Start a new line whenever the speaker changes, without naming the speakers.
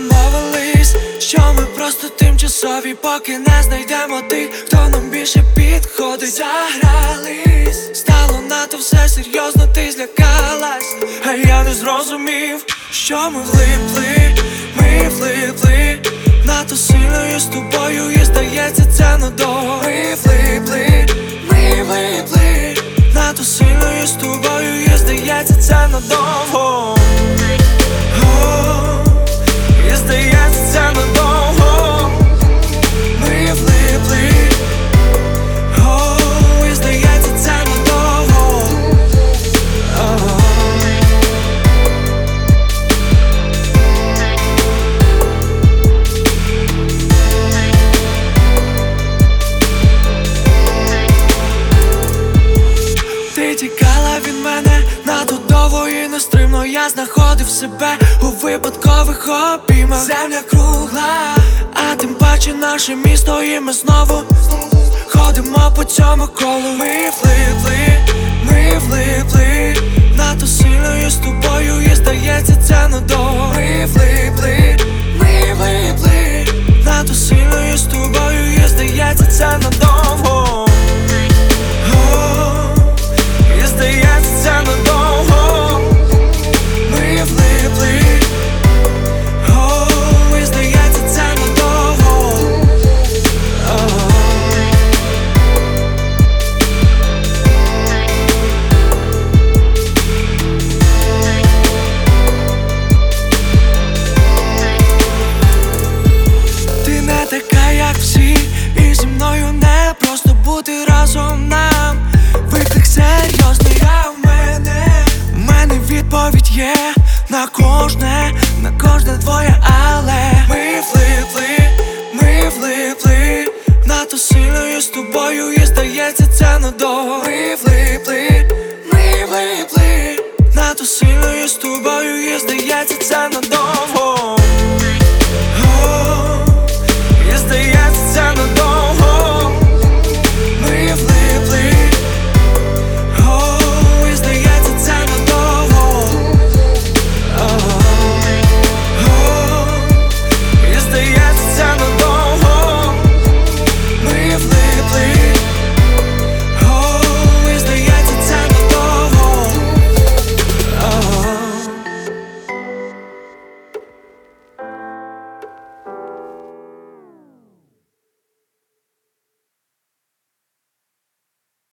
домовились, що ми просто тимчасові, поки не знайдемо тих, хто нам більше підходить. Загрались, стало надто все серйозно, ти злякалась, а я не зрозумів, що ми влипли, надто сильно я з тобою, і здається, це надовго. Ми влипли, надто сильно я з тобою, і здається, це надовго. І здається, це надовго. Ми влипли, і здається, це надовго. Ти тікала від мене надто довго і нестримно. Я знаходив себе у випадкових обіймах. Земля кругла, а тим паче наше місто, і ми знову ходимо по цьому колу. Ми влипли, надто сильно я з тобою, і здається, це надовго. Ми влипли, надто сильно я з тобою, і здається, це надовго. І здається, це надовго. Ми влипли, і здається, це надовго. Ти не така, як всі, і зі мною не просто бути разом нам. Виклик серйозний, а в мене відповідь є на кожне твоє але. Ми влипли, надто сильно я з тобою, і здається, це надовго. Ми влипли, надто сильно я з тобою, і здається, це надовго.